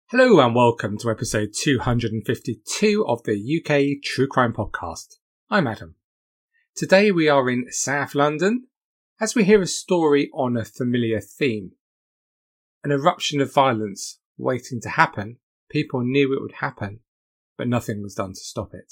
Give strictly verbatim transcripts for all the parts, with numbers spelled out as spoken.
Hello and welcome to episode two hundred fifty-two of the U K True Crime Podcast. I'm Adam. Today we are in South London as we hear a story on a familiar theme. An eruption of violence waiting to happen. People knew it would happen, but nothing was done to stop it.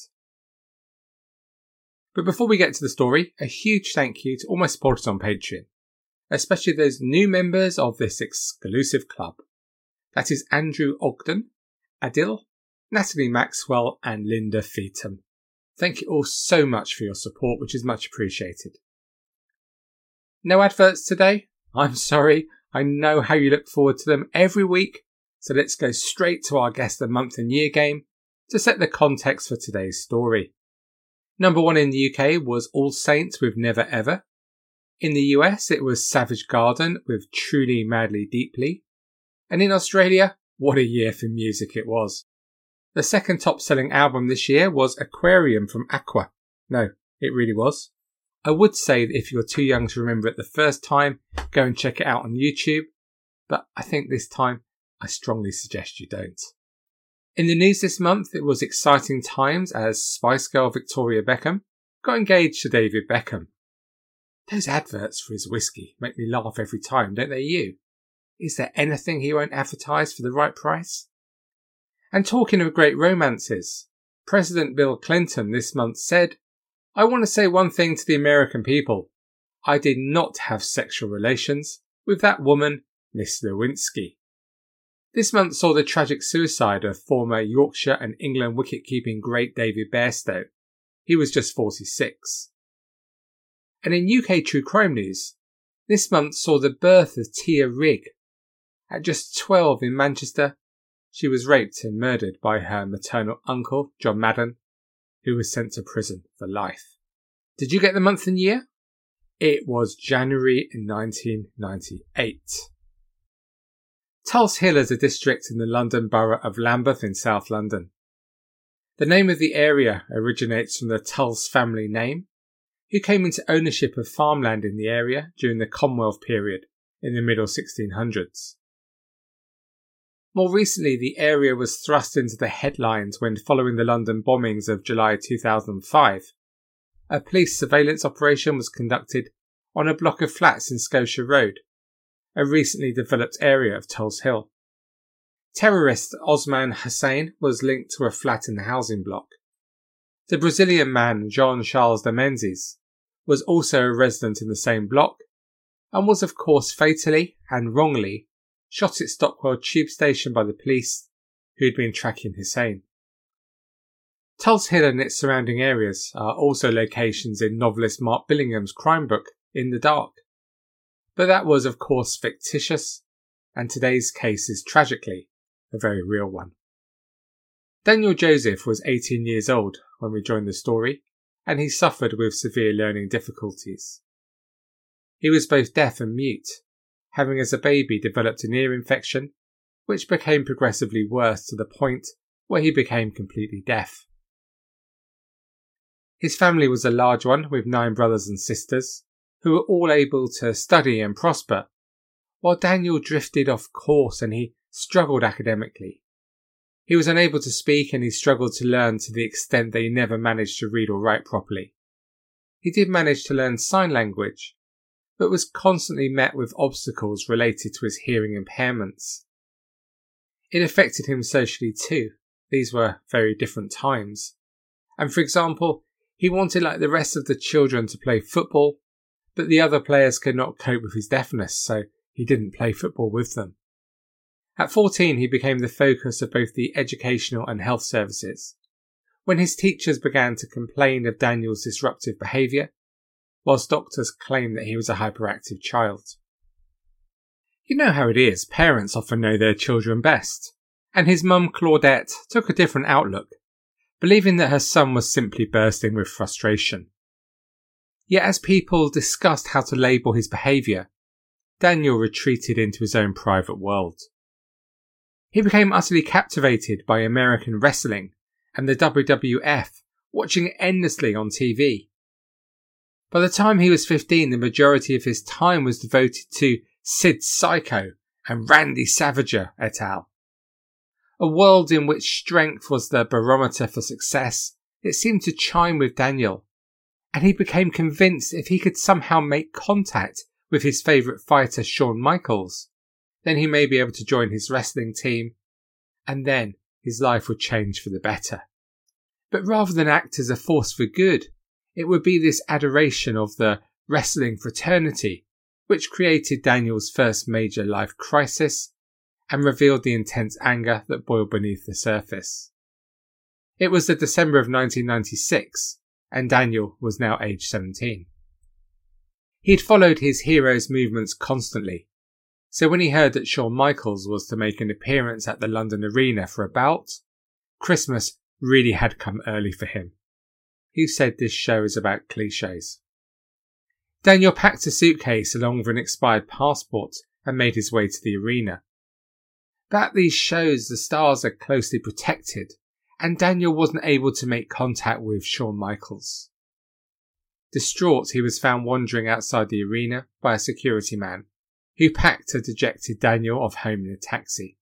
But before we get to the story, a huge thank you to all my supporters on Patreon, especially those new members of this exclusive club. That is Andrew Ogden, Adil, Natalie Maxwell and Linda Feetham. Thank you all so much for your support, which is much appreciated. No adverts today? I'm sorry, I know how you look forward to them every week, so let's go straight to our Guess the Month and Year game to set the context for today's story. Number one in the U K was All Saints with Never Ever. In the U S it was Savage Garden with Truly Madly Deeply. And in Australia, what a year for music it was. The second top-selling album this year was Aquarium from Aqua. No, it really was. I would say that if you're too young to remember it the first time, go and check it out on YouTube. But I think this time, I strongly suggest you don't. In the news this month, it was exciting times as Spice Girl Victoria Beckham got engaged to David Beckham. Those adverts for his whiskey make me laugh every time, don't they you? Is there anything he won't advertise for the right price? And talking of great romances, President Bill Clinton this month said, I want to say one thing to the American people. I did not have sexual relations with that woman, Miss Lewinsky. This month saw the tragic suicide of former Yorkshire and England wicket-keeping great David Bairstow. He was just forty-six. And in U K true crime news, this month saw the birth of Tia Rigg. At just twelve in Manchester, she was raped and murdered by her maternal uncle, John Madden, who was sent to prison for life. Did you get the month and year? It was January in nineteen ninety-eight. Tulse Hill is a district in the London borough of Lambeth in South London. The name of the area originates from the Tulse family name, who came into ownership of farmland in the area during the Commonwealth period in the middle sixteen hundreds. More recently, the area was thrust into the headlines when, following the London bombings of July two thousand five, a police surveillance operation was conducted on a block of flats in Scotia Road, a recently developed area of Tulse Hill. Terrorist Osman Hussein was linked to a flat in the housing block. The Brazilian man Jean Charles de Menezes was also a resident in the same block and was of course fatally and wrongly shot at Stockwell tube station by the police who had been tracking Hussein. Tulse Hill and its surrounding areas are also locations in novelist Mark Billingham's crime book In the Dark. But that was of course fictitious, and today's case is tragically a very real one. Daniel Joseph was eighteen years old when we joined the story, and he suffered with severe learning difficulties. He was both deaf and mute, having as a baby developed an ear infection, which became progressively worse to the point where he became completely deaf. His family was a large one with nine brothers and sisters, who were all able to study and prosper, while Daniel drifted off course and he struggled academically. He was unable to speak and he struggled to learn to the extent that he never managed to read or write properly. He did manage to learn sign language, but was constantly met with obstacles related to his hearing impairments. It affected him socially too. These were very different times. And for example, he wanted like the rest of the children to play football, but the other players could not cope with his deafness, so he didn't play football with them. At fourteen, he became the focus of both the educational and health services, when his teachers began to complain of Daniel's disruptive behaviour, whilst doctors claimed that he was a hyperactive child. You know how it is, parents often know their children best, and his mum Claudette took a different outlook, believing that her son was simply bursting with frustration. Yet as people discussed how to label his behaviour, Daniel retreated into his own private world. He became utterly captivated by American wrestling and the W W F, watching it endlessly on T V. By the time he was fifteen, the majority of his time was devoted to Sid Psycho and Randy Savager et al. A world in which strength was the barometer for success, it seemed to chime with Daniel, and he became convinced if he could somehow make contact with his favourite fighter Shawn Michaels, then he may be able to join his wrestling team, and then his life would change for the better. But rather than act as a force for good, it would be this adoration of the wrestling fraternity which created Daniel's first major life crisis and revealed the intense anger that boiled beneath the surface. It was the December of nineteen ninety-six, and Daniel was now age seventeen. He had followed his hero's movements constantly, so when he heard that Shawn Michaels was to make an appearance at the London Arena for a bout, Christmas really had come early for him. Who said this show is about cliches? Daniel packed a suitcase along with an expired passport and made his way to the arena. But at these shows the stars are closely protected, and Daniel wasn't able to make contact with Shawn Michaels. Distraught, he was found wandering outside the arena by a security man, who packed a dejected Daniel off home in a taxi.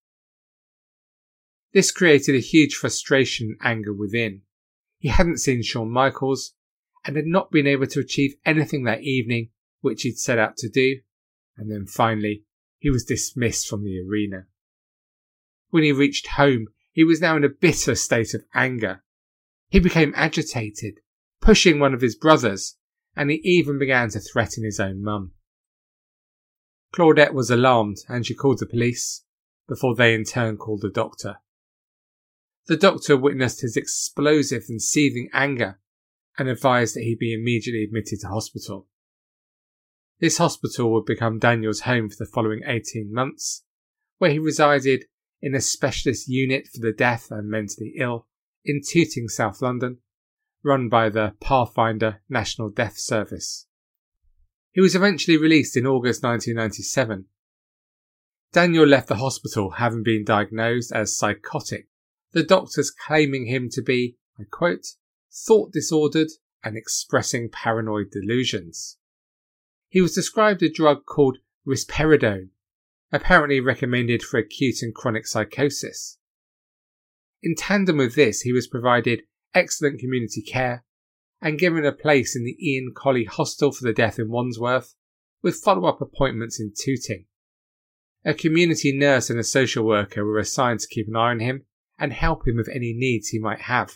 This created a huge frustration and anger within. He hadn't seen Shawn Michaels, and had not been able to achieve anything that evening which he'd set out to do, and then finally he was dismissed from the arena. When he reached home, he was now in a bitter state of anger. He became agitated, pushing one of his brothers, and he even began to threaten his own mum. Claudette was alarmed and she called the police, before they in turn called a doctor. The doctor witnessed his explosive and seething anger and advised that he be immediately admitted to hospital. This hospital would become Daniel's home for the following eighteen months, where he resided in a specialist unit for the deaf and mentally ill in Tooting, South London, run by the Pathfinder National Deaf Service. He was eventually released in August nineteen ninety-seven. Daniel left the hospital having been diagnosed as psychotic, the doctors claiming him to be, I quote, thought disordered and expressing paranoid delusions. He was prescribed a drug called risperidone, apparently recommended for acute and chronic psychosis. In tandem with this, he was provided excellent community care and given a place in the Ian Colley Hostel for the Deaf in Wandsworth, with follow-up appointments in Tooting. A community nurse and a social worker were assigned to keep an eye on him and help him with any needs he might have.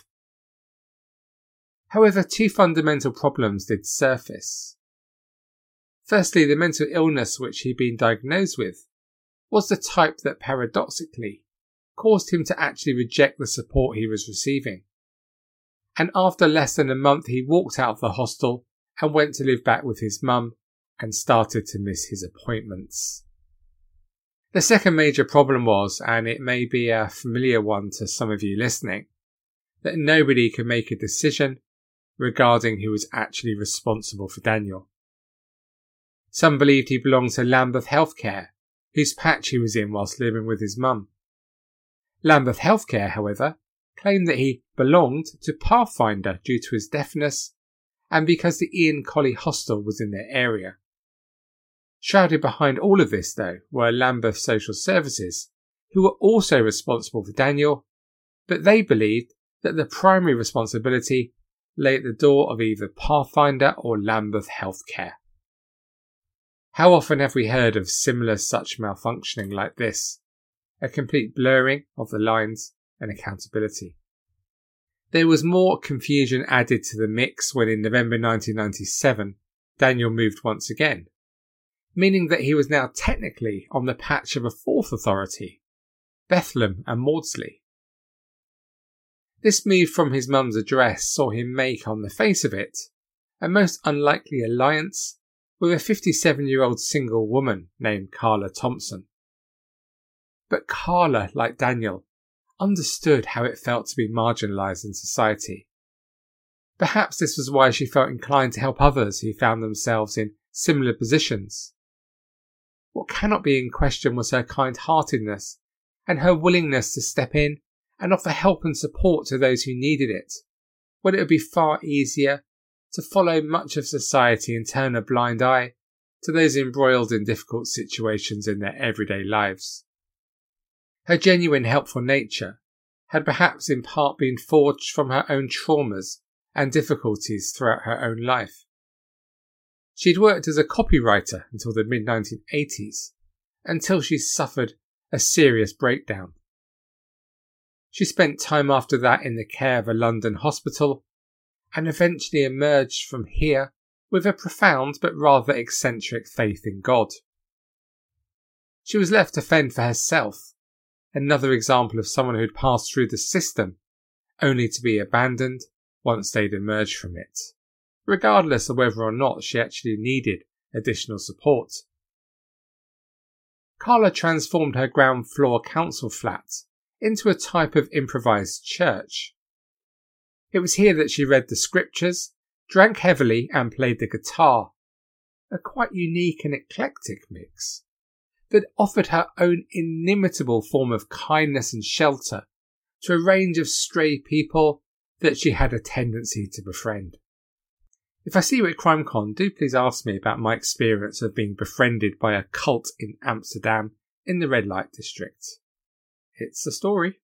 However, two fundamental problems did surface. Firstly, the mental illness which he'd been diagnosed with was the type that paradoxically caused him to actually reject the support he was receiving. And after less than a month he walked out of the hostel and went to live back with his mum and started to miss his appointments. The second major problem was, and it may be a familiar one to some of you listening, that nobody could make a decision regarding who was actually responsible for Daniel. Some believed he belonged to Lambeth Healthcare, whose patch he was in whilst living with his mum. Lambeth Healthcare, however, claimed that he belonged to Pathfinder due to his deafness and because the Ian Colley Hostel was in their area. Shrouded behind all of this, though, were Lambeth Social Services, who were also responsible for Daniel, but they believed that the primary responsibility lay at the door of either Pathfinder or Lambeth Healthcare. How often have we heard of similar such malfunctioning like this? A complete blurring of the lines and accountability. There was more confusion added to the mix when in November nineteen ninety-seven Daniel moved once again, meaning that he was now technically on the patch of a fourth authority, Bethlehem and Maudsley. This move from his mum's address saw him make, on the face of it, a most unlikely alliance with a fifty-seven-year-old single woman named Carla Thompson. But Carla, like Daniel, understood how it felt to be marginalised in society. Perhaps this was why she felt inclined to help others who found themselves in similar positions. What cannot be in question was her kind-heartedness and her willingness to step in and offer help and support to those who needed it, when it would be far easier to follow much of society and turn a blind eye to those embroiled in difficult situations in their everyday lives. Her genuine helpful nature had perhaps in part been forged from her own traumas and difficulties throughout her own life. She'd worked as a copywriter until the mid nineteen eighties, until she suffered a serious breakdown. She spent time after that in the care of a London hospital and eventually emerged from here with a profound but rather eccentric faith in God. She was left to fend for herself, another example of someone who had passed through the system only to be abandoned once they'd emerged from it, regardless of whether or not she actually needed additional support. Carla transformed her ground floor council flat into a type of improvised church. It was here that she read the scriptures, drank heavily and played the guitar, a quite unique and eclectic mix that offered her own inimitable form of kindness and shelter to a range of stray people that she had a tendency to befriend. If I see you at CrimeCon, do please ask me about my experience of being befriended by a cult in Amsterdam in the red light district. It's a story.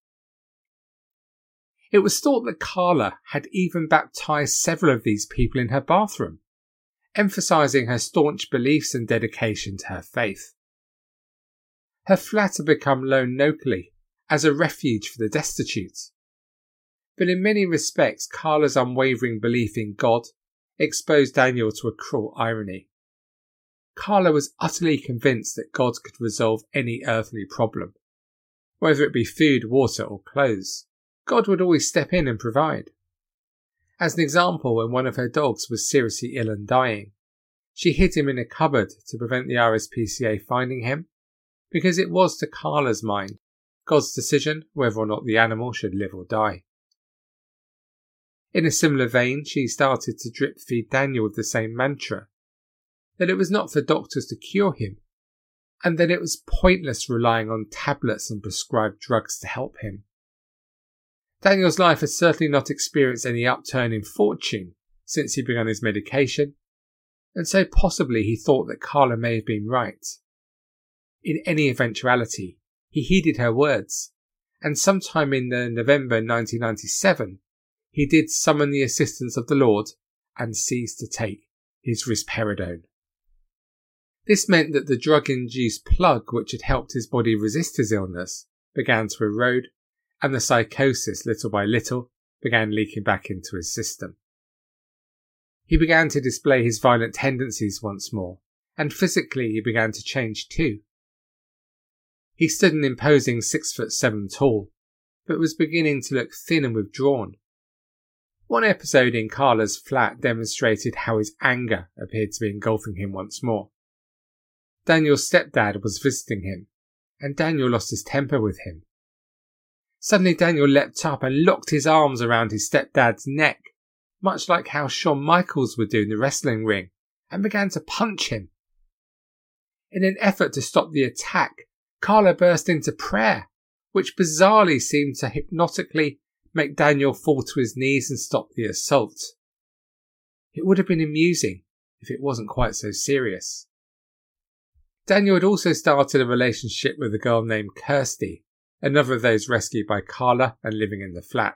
It was thought that Carla had even baptised several of these people in her bathroom, emphasising her staunch beliefs and dedication to her faith. Her flat had become known locally as a refuge for the destitute. But in many respects, Carla's unwavering belief in God exposed Daniel to a cruel irony. Carla was utterly convinced that God could resolve any earthly problem. Whether it be food, water or clothes, God would always step in and provide. As an example, when one of her dogs was seriously ill and dying, she hid him in a cupboard to prevent the R S P C A finding him, because it was, to Carla's mind, God's decision whether or not the animal should live or die. In a similar vein, she started to drip feed Daniel with the same mantra, that it was not for doctors to cure him, and that it was pointless relying on tablets and prescribed drugs to help him. Daniel's life had certainly not experienced any upturn in fortune since he began his medication, and so possibly he thought that Carla may have been right. In any eventuality, he heeded her words, and sometime in the November nineteen ninety-seven, he did summon the assistance of the Lord and ceased to take his risperidone. This meant that the drug-induced plug which had helped his body resist his illness began to erode, and the psychosis, little by little, began leaking back into his system. He began to display his violent tendencies once more, and physically he began to change too. He stood an imposing six foot seven tall, but was beginning to look thin and withdrawn. One episode in Carla's flat demonstrated how his anger appeared to be engulfing him once more. Daniel's stepdad was visiting him, and Daniel lost his temper with him. Suddenly Daniel leapt up and locked his arms around his stepdad's neck, much like how Shawn Michaels would do in the wrestling ring, and began to punch him. In an effort to stop the attack, Carla burst into prayer, which bizarrely seemed to hypnotically make Daniel fall to his knees and stop the assault. It would have been amusing if it wasn't quite so serious. Daniel had also started a relationship with a girl named Kirsty, another of those rescued by Carla and living in the flat.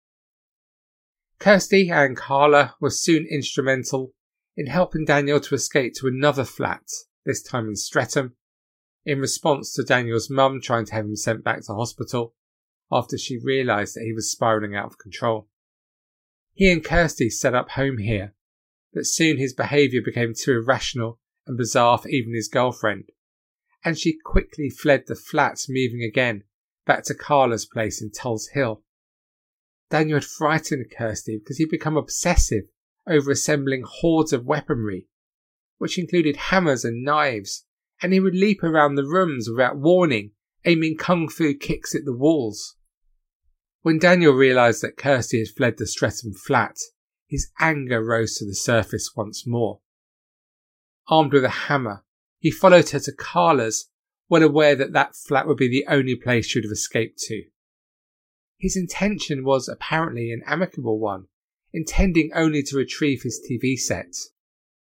Kirsty and Carla were soon instrumental in helping Daniel to escape to another flat, this time in Streatham, in response to Daniel's mum trying to have him sent back to hospital after she realised that he was spiralling out of control. He and Kirsty set up home here, but soon his behaviour became too irrational and bizarre for even his girlfriend, and she quickly fled the flat, moving again back to Carla's place in Tulse Hill. Daniel had frightened Kirsty because he'd become obsessive over assembling hordes of weaponry, which included hammers and knives, and he would leap around the rooms without warning, aiming kung fu kicks at the walls. When Daniel realised that Kirsty had fled the Streatham flat, his anger rose to the surface once more. Armed with a hammer, he followed her to Carla's, well aware that that flat would be the only place she would have escaped to. His intention was apparently an amicable one, intending only to retrieve his T V set.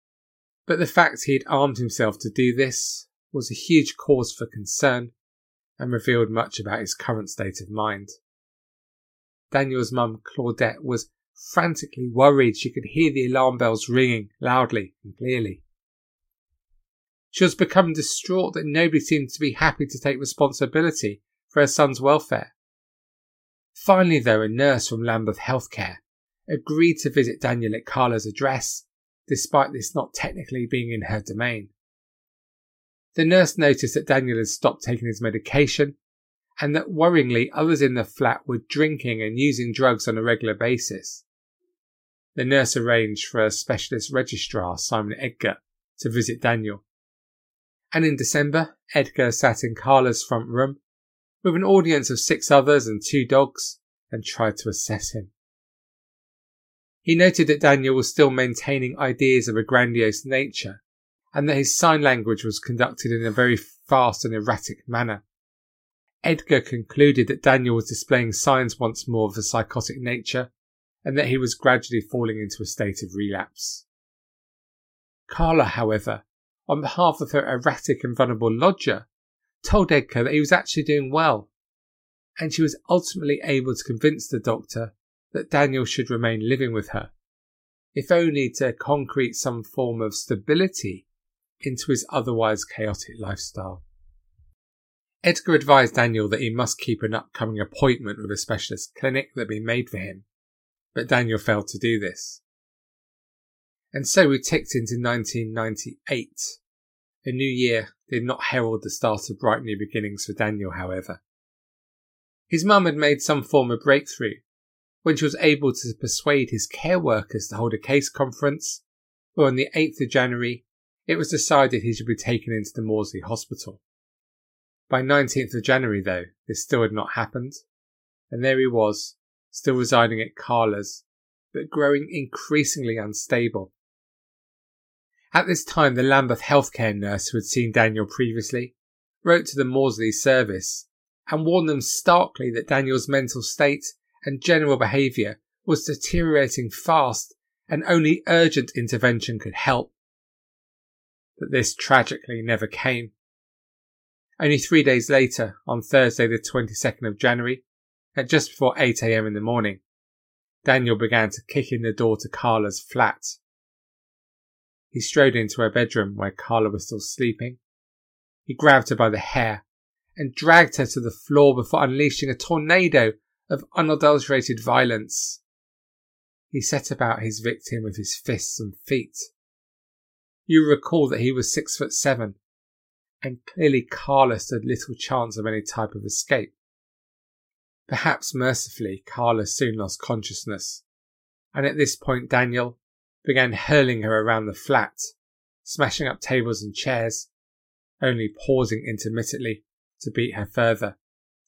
But the fact he had armed himself to do this was a huge cause for concern, and revealed much about his current state of mind. Daniel's mum, Claudette, was frantically worried she could hear the alarm bells ringing loudly and clearly. She was becoming distraught that nobody seemed to be happy to take responsibility for her son's welfare. Finally, though, a nurse from Lambeth Healthcare agreed to visit Daniel at Carla's address, despite this not technically being in her domain. The nurse noticed that Daniel had stopped taking his medication, and that worryingly others in the flat were drinking and using drugs on a regular basis. The nurse arranged for a specialist registrar, Simon Edgar, to visit Daniel. And in December, Edgar sat in Carla's front room with an audience of six others and two dogs and tried to assess him. He noted that Daniel was still maintaining ideas of a grandiose nature and that his sign language was conducted in a very fast and erratic manner. Edgar concluded that Daniel was displaying signs once more of a psychotic nature and that he was gradually falling into a state of relapse. Carla, however, on behalf of her erratic and vulnerable lodger, told Edgar that he was actually doing well, and she was ultimately able to convince the doctor that Daniel should remain living with her, if only to concrete some form of stability into his otherwise chaotic lifestyle. Edgar advised Daniel that he must keep an upcoming appointment with a specialist clinic that had been made for him, but Daniel failed to do this. And so we ticked into nineteen ninety-eight. A new year did not herald the start of bright new beginnings for Daniel, however. His mum had made some form of breakthrough when she was able to persuade his care workers to hold a case conference, where on the eighth of January it was decided he should be taken into the Maudsley Hospital. By nineteenth of January, though, this still had not happened, and there he was, still residing at Carla's, but growing increasingly unstable. At this time, the Lambeth Healthcare nurse who had seen Daniel previously wrote to the Maudsley service and warned them starkly that Daniel's mental state and general behaviour was deteriorating fast and only urgent intervention could help. But this tragically never came. Only three days later, on Thursday the twenty-second of January, at just before eight a.m. in the morning, Daniel began to kick in the door to Carla's flat. He strode into her bedroom where Carla was still sleeping. He grabbed her by the hair and dragged her to the floor before unleashing a tornado of unadulterated violence. He set about his victim with his fists and feet. You recall that he was six foot seven, and clearly Carla stood little chance of any type of escape. Perhaps mercifully, Carla soon lost consciousness, and at this point Daniel began hurling her around the flat, smashing up tables and chairs, only pausing intermittently to beat her further.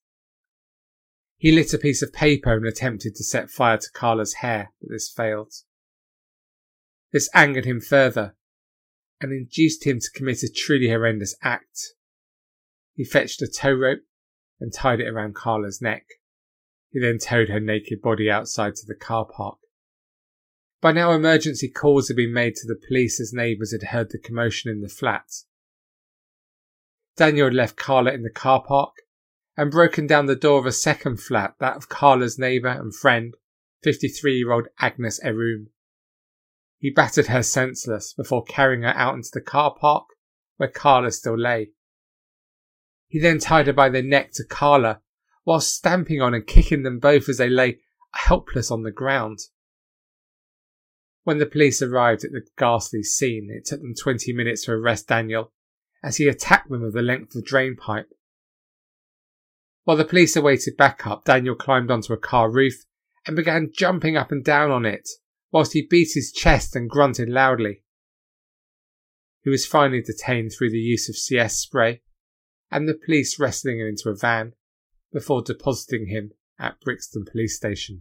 He lit a piece of paper and attempted to set fire to Carla's hair, but this failed. This angered him further and induced him to commit a truly horrendous act. He fetched a tow rope and tied it around Carla's neck. He then towed her naked body outside to the car park. By now emergency calls had been made to the police as neighbours had heard the commotion in the flat. Daniel had left Carla in the car park and broken down the door of a second flat, that of Carla's neighbour and friend, fifty-three-year-old Agnes Eroom. He battered her senseless before carrying her out into the car park where Carla still lay. He then tied her by the neck to Carla while stamping on and kicking them both as they lay helpless on the ground. When the police arrived at the ghastly scene, it took them twenty minutes to arrest Daniel as he attacked them with the length of the drain pipe. While the police awaited backup, Daniel climbed onto a car roof and began jumping up and down on it, whilst he beat his chest and grunted loudly. He was finally detained through the use of C S spray, and the police wrestling him into a van before depositing him at Brixton Police Station.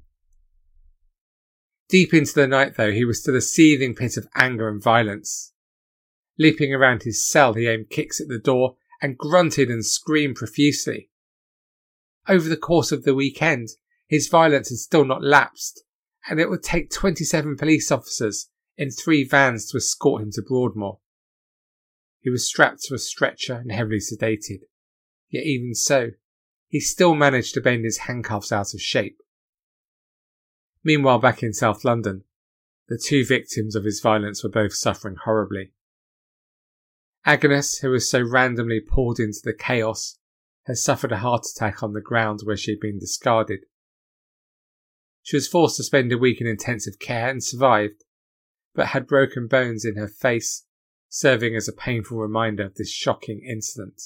Deep into the night, though, he was still a seething pit of anger and violence. Leaping around his cell, he aimed kicks at the door and grunted and screamed profusely. Over the course of the weekend, his violence had still not lapsed, and it would take twenty-seven police officers in three vans to escort him to Broadmoor. He was strapped to a stretcher and heavily sedated, yet even so, he still managed to bend his handcuffs out of shape. Meanwhile, back in South London, the two victims of his violence were both suffering horribly. Agnes, who was so randomly pulled into the chaos, had suffered a heart attack on the ground where she had been discarded. She was forced to spend a week in intensive care and survived, but had broken bones in her face, serving as a painful reminder of this shocking incident.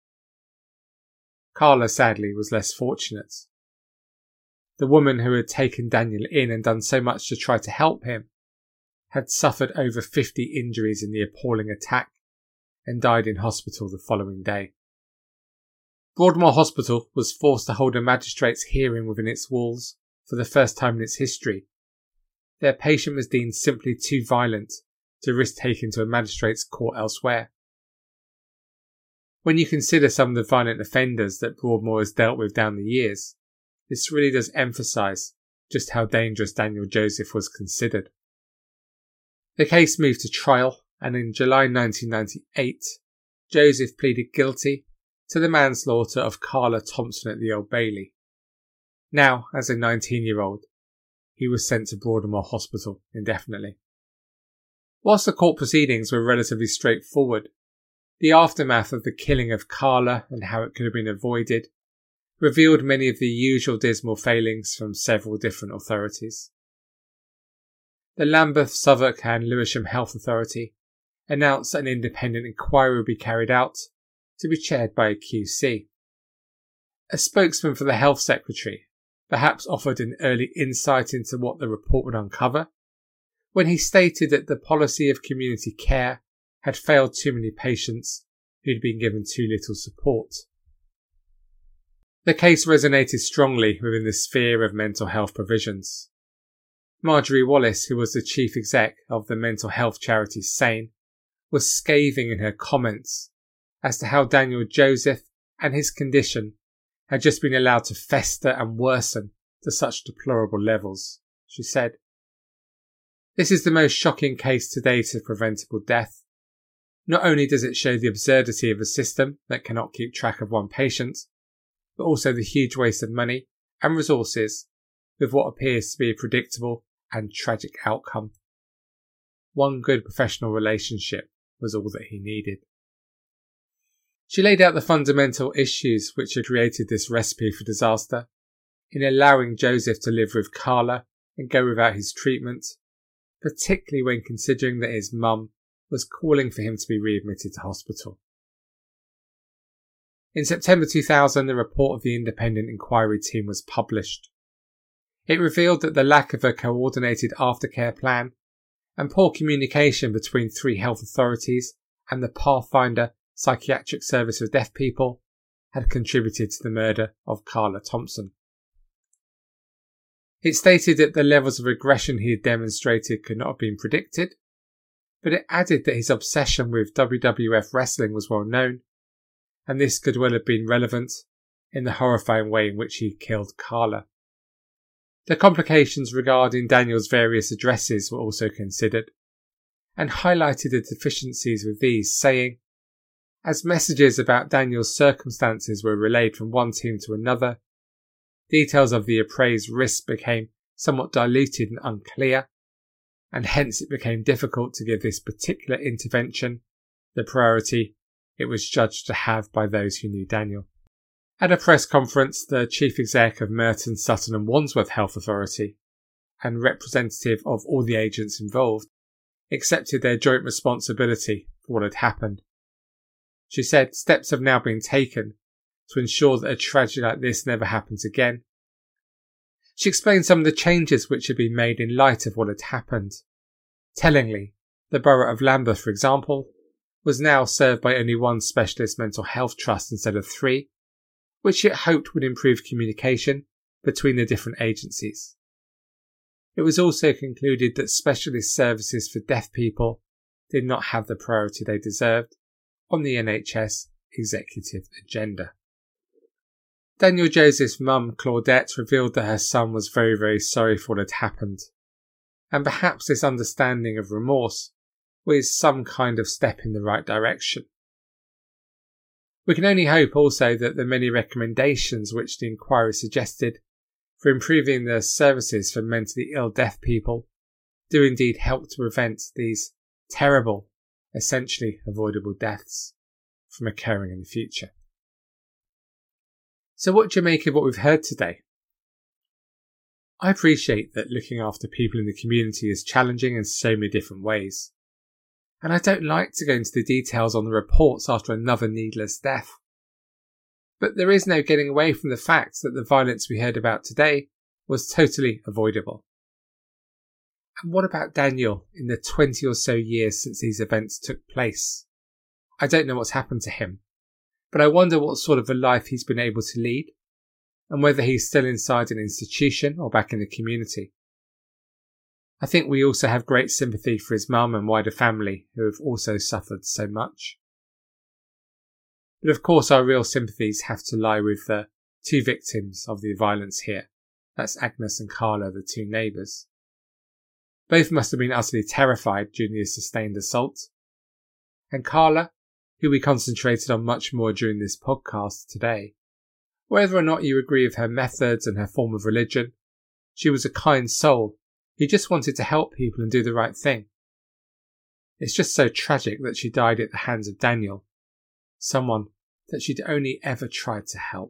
Carla, sadly, was less fortunate. The woman who had taken Daniel in and done so much to try to help him had suffered over fifty injuries in the appalling attack and died in hospital the following day. Broadmoor Hospital was forced to hold a magistrate's hearing within its walls for the first time in its history. Their patient was deemed simply too violent to risk taken to a magistrate's court elsewhere. When you consider some of the violent offenders that Broadmoor has dealt with down the years, this really does emphasise just how dangerous Daniel Joseph was considered. The case moved to trial, and in July nineteen ninety-eight, Joseph pleaded guilty to the manslaughter of Carla Thompson at the Old Bailey. Now, as a nineteen-year-old, he was sent to Broadmoor Hospital indefinitely. Whilst the court proceedings were relatively straightforward, the aftermath of the killing of Carla and how it could have been avoided revealed many of the usual dismal failings from several different authorities. The Lambeth, Southwark and Lewisham Health Authority announced that an independent inquiry would be carried out, to be chaired by a Q C. A spokesman for the Health Secretary perhaps offered an early insight into what the report would uncover, when he stated that the policy of community care had failed too many patients who'd been given too little support. The case resonated strongly within the sphere of mental health provisions. Marjorie Wallace, who was the chief exec of the mental health charity SANE, was scathing in her comments as to how Daniel Joseph and his condition had just been allowed to fester and worsen to such deplorable levels. She said, "This is the most shocking case to date of preventable death. Not only does it show the absurdity of a system that cannot keep track of one patient, but also the huge waste of money and resources with what appears to be a predictable and tragic outcome. One good professional relationship was all that he needed." She laid out the fundamental issues which had created this recipe for disaster in allowing Joseph to live with Carla and go without his treatment, particularly when considering that his mum was calling for him to be readmitted to hospital. In September two thousand, the report of the independent inquiry team was published. It revealed that the lack of a coordinated aftercare plan and poor communication between three health authorities and the Pathfinder Psychiatric Service for Deaf People had contributed to the murder of Carla Thompson. It stated that the levels of aggression he had demonstrated could not have been predicted, but it added that his obsession with W W F wrestling was well known, and this could well have been relevant in the horrifying way in which he killed Carla. The complications regarding Daniel's various addresses were also considered, and highlighted the deficiencies with these, saying, "As messages about Daniel's circumstances were relayed from one team to another, details of the appraised risk became somewhat diluted and unclear, and hence it became difficult to give this particular intervention the priority it was judged to have by those who knew Daniel." At a press conference, the chief exec of Merton, Sutton and Wandsworth Health Authority and representative of all the agents involved accepted their joint responsibility for what had happened. She said steps have now been taken to ensure that a tragedy like this never happens again. She explained some of the changes which had been made in light of what had happened. Tellingly, the Borough of Lambeth, for example, was now served by only one specialist mental health trust instead of three, which it hoped would improve communication between the different agencies. It was also concluded that specialist services for deaf people did not have the priority they deserved on the N H S executive agenda. Daniel Joseph's mum, Claudette, revealed that her son was very, very sorry for what had happened, and perhaps this understanding of remorse was some kind of step in the right direction. We can only hope also that the many recommendations which the inquiry suggested for improving the services for mentally ill deaf people do indeed help to prevent these terrible, essentially avoidable deaths from occurring in the future. So what do you make of what we've heard today? I appreciate that looking after people in the community is challenging in so many different ways. And I don't like to go into the details on the reports after another needless death. But there is no getting away from the fact that the violence we heard about today was totally avoidable. And what about Daniel in the twenty or so years since these events took place? I don't know what's happened to him, but I wonder what sort of a life he's been able to lead, and whether he's still inside an institution or back in the community. I think we also have great sympathy for his mum and wider family who have also suffered so much. But of course our real sympathies have to lie with the two victims of the violence here. That's Agnes and Carla, the two neighbours. Both must have been utterly terrified during the sustained assault. And Carla, who we concentrated on much more during this podcast today, whether or not you agree with her methods and her form of religion, she was a kind soul who just wanted to help people and do the right thing. It's just so tragic that she died at the hands of Daniel, someone that she'd only ever tried to help.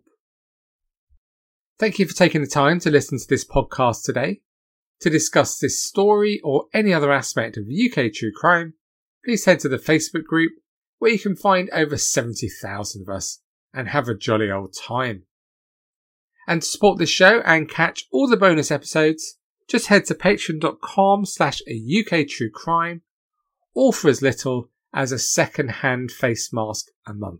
Thank you for taking the time to listen to this podcast today. To discuss this story or any other aspect of U K true crime, please head to the Facebook group where you can find over seventy thousand of us and have a jolly old time. And to support this show and catch all the bonus episodes, just head to patreon.com slash a UK true crime, all for as little as a second-hand face mask a month.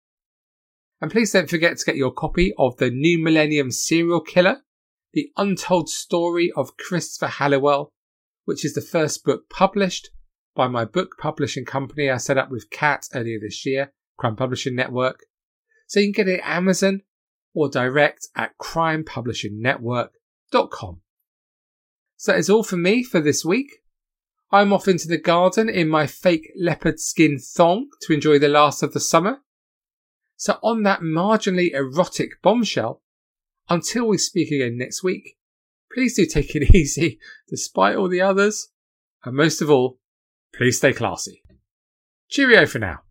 And please don't forget to get your copy of The New Millennium Serial Killer, The Untold Story of Christopher Halliwell, which is the first book published by my book publishing company I set up with Kat earlier this year, Crime Publishing Network. So you can get it at Amazon or direct at crime publishing network dot com. So that is all from me for this week. I'm off into the garden in my fake leopard skin thong to enjoy the last of the summer. So on that marginally erotic bombshell, until we speak again next week, please do take it easy despite all the others. And most of all, please stay classy. Cheerio for now.